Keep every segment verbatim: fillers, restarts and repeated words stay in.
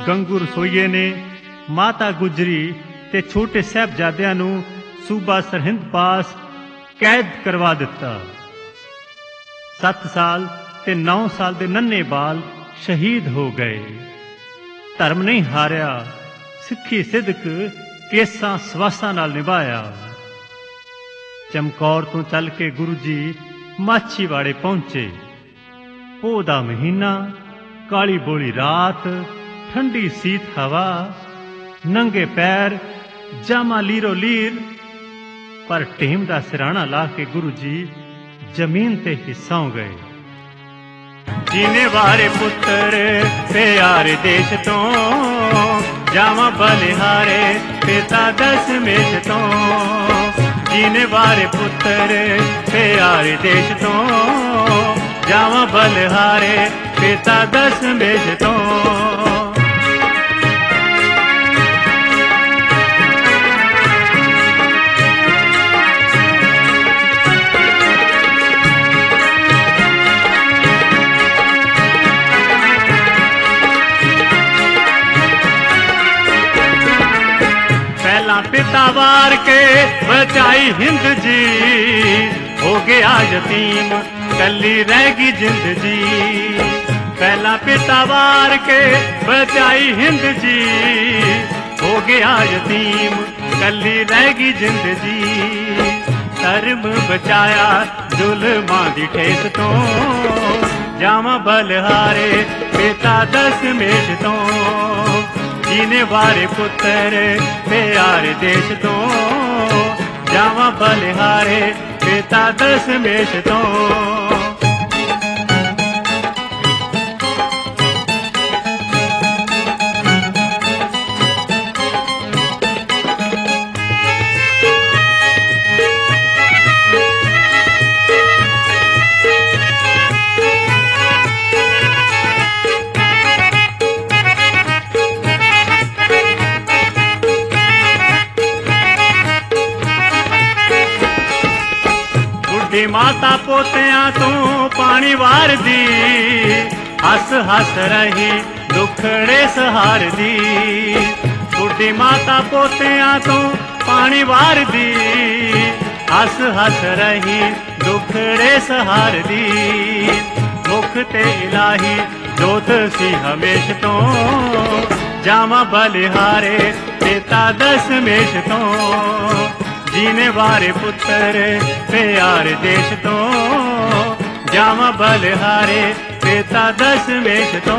ਗੰਗੂ ਰਸੋਈਏ ਨੇ ਮਾਤਾ ਗੁਜਰੀ ਤੇ ਛੋਟੇ ਸਾਹਿਬਜ਼ਾਦਿਆਂ ਨੂੰ ਸੂਬਾ ਸਰਹਿੰਦ ਪਾਸ ਕੈਦ ਕਰਵਾ ਦਿੱਤਾ। ਸੱਤ ਸਾਲ ਤੇ ਨੌ ਸਾਲ ਦੇ ਨੰਨੇ ਬਾਲ ਸ਼ਹੀਦ ਹੋ ਗਏ। ਧਰਮ ਨਹੀਂ ਹਾਰਿਆ, ਸਿੱਖੀ ਸਿਦਕ ਕੇਸਾਂ ਸਵਾਸਾਂ ਨਾਲ ਨਿਭਾਇਆ। ਚਮਕੌਰ ਤੋਂ ਚੱਲ ਕੇ ਗੁਰੂ ਜੀ ਮਾਛੀਵਾੜੇ ਪਹੁੰਚੇ। ਪੋਹ ਦਾ ਮਹੀਨਾ, ਕਾਲੀ ਬੋਲੀ ਰਾਤ, ਠੰਡੀ ਸੀਤ ਹਵਾ, ਨੰਗੇ ਪੈਰ, ਜਾਮਾ ਲੀਰੋ ਲੀਰ। ਪਰ ਟੇਮ ਦਾ ਸਿਰਾਣਾ ਲਾ ਕੇ ਗੁਰੂ ਜੀ ਜ਼ਮੀਨ ਤੇ ਹੀ ਸੌਂ ਗਏ। ਜੀਨੇ ਵਾਰੇ ਪੁੱਤਰ ਪਿਆਰੇ ਦੇਸ਼ ਤੋਂ, ਜਾਵਾਂ ਬਲਿਹਾਰੇ ਪਿਤਾ ਦਸਮੇਸ਼ ਤੋਂ। ਜੀਨੇ ਵਾਰੇ ਪੁੱਤਰ ਪਿਆਰੇ ਦੇਸ਼ ਤੋਂ, ਜਾਵਾਂ ਬਲਿਹਾਰੇ ਪਿਤਾ ਦਸਮੇਸ਼ ਤੋਂ। पिता वार के बचाई हिंद जी, हो गया यतीम कली रहेगी जिंद जी। पहला पिता वार के बचाई हिंद जी, हो गया यतीम कली रहेगी जिंद जी। धर्म बचाया जुल्मां दी ठेस तो, जावां बलिहारे पिता दसमेश तो। जीने वारे पुत्र प्यारे देश तो, जावां बलिहारे पिता दसमेश तो। माता पोतियां तू पानी वार दी, हस हस रही दुखड़े सहार दी। बुढ़ी माता पोतियां तू पानी वार दी, हस हस रही दुखड़े सहार दी। मुख ते इलाही जोत सी हमेश तो, जावां बलिहारे पिता दसमेश तो। जीने वारे पुत्र प्यारे देश तो, जावां बलिहारे पिता दसमेश तो।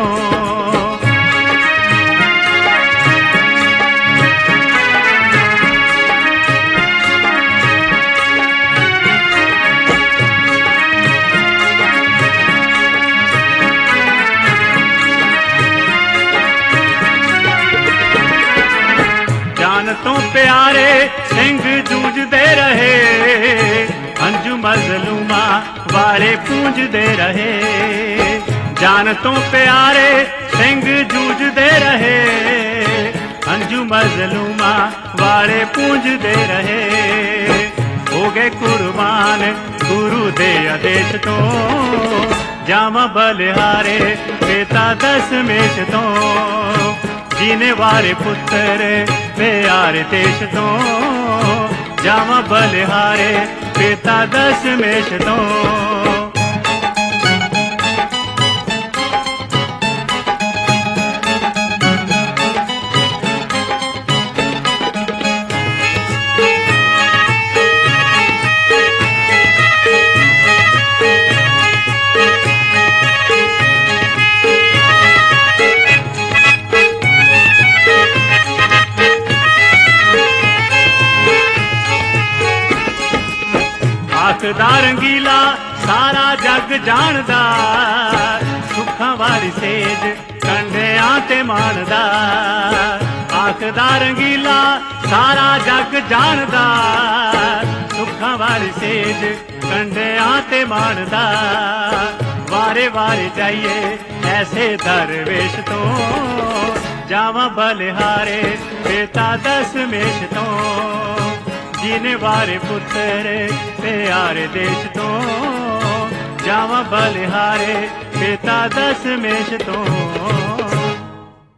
जान तो प्यारे सिंह जूझते रहे, अंजू मजलूमा वाले पूंजते रहे। जान तो प्यारे सिंह जूझते रहे, अंजू मजलूमा वाले पूंजते रहे। हो गए कुर्बान गुरु दे आदेश तो, जावां बलिहारे पिता दसमेश तो। जीने वारे पुत्र प्यारे देश तो, जावां बलिहारे पिता दसमेश तो। आखदा रंगीला सारा जग जानदा, सुखां वाली सेज कंढियां ते माणदा। आखदा रंगीला सारा जग जानदा, सुखां वाली सेज कंढियां ते माणदा। वारे वारे जाइए ऐसे दरवेश तो, जावां बलिहारे पिता दसमेश तो। जीने वारे पुत्र प्यारे देश तो, जावां बलिहारे पिता दसमेश तो।